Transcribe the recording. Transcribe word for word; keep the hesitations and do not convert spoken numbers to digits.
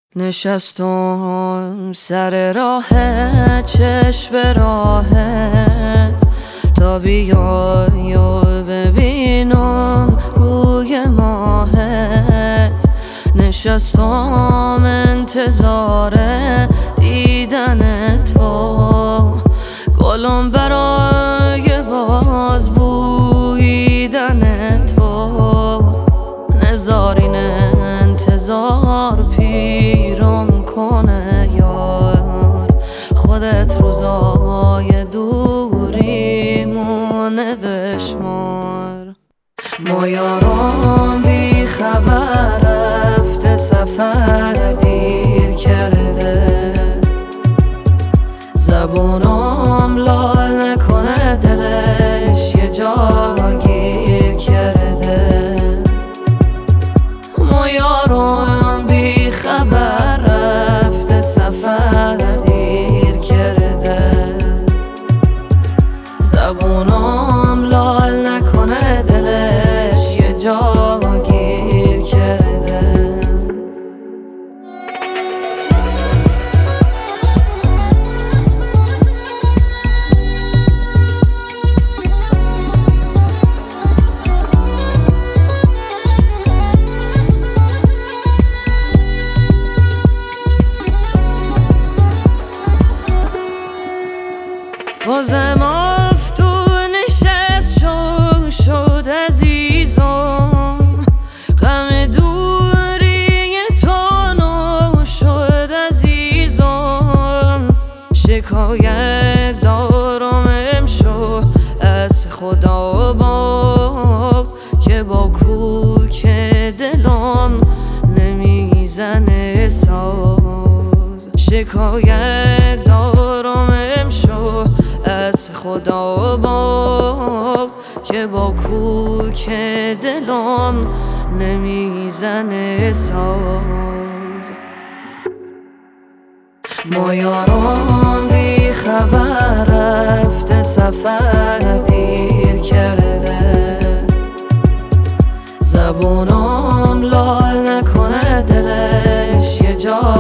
نشستم سر راه چشم راهت تا بیای و ببینم روی ماهت. نشستم انتظار دیدن تو، گلم برای باز بویدن تو. نزارین انتظار پیرم کنه یار، خودت روزای دوریمونه بشمار. ما یارم بی خبر رفته سفر دیر کرده، زبونم لال نکنه دلش یه جا گیر کرده. ما یارم بی خبر رفته سفر دیر کرده، زبونم لال نکنه دلش یه جا گیر کرده. بازم افتون نشست شو شد عزیزم، غم دوری تو نو شد عزیزم. شکایت دارم امشو از خدا باز که با کوک دلم نمیزنه ساز. شکایت دارم امشو از خدا باز که با کوک دلم نمیزنه ساز. ما یارم بی خبر رفته سفر دیر کرده، زبونم لال نکنه دلش یه جا